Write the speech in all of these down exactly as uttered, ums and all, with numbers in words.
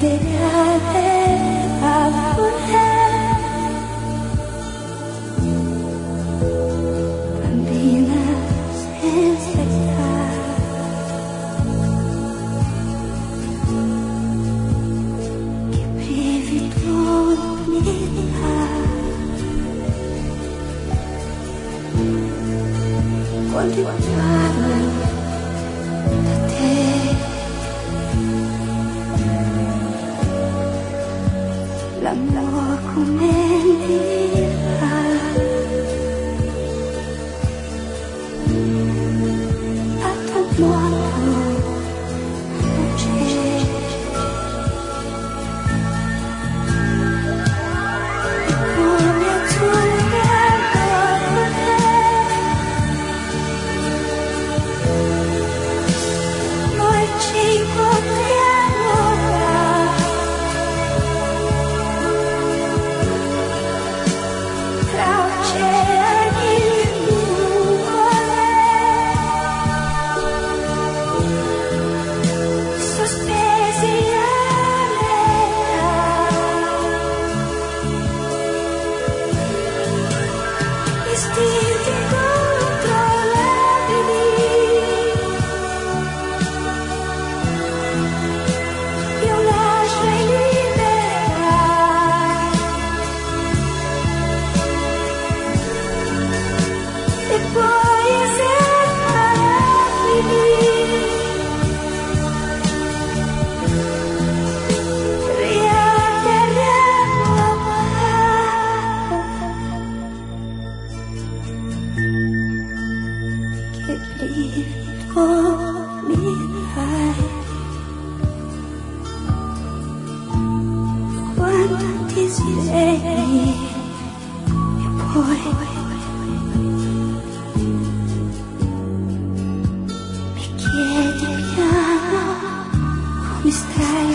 desiderare amore, bambina senza età, che brivido mi dà quando parlo da te. L'amore come dirà, a tuo modo non c'è. Come azzurro per te, noi ci incontriamo ora. Istinti incontrollabili, io lascio in libertà, e poi inseparabili, riatterremo a che brivido mi dai quando ti svegli e poi mi chiedi piano come stai,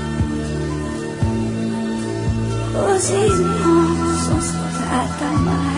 così non sono stata mai.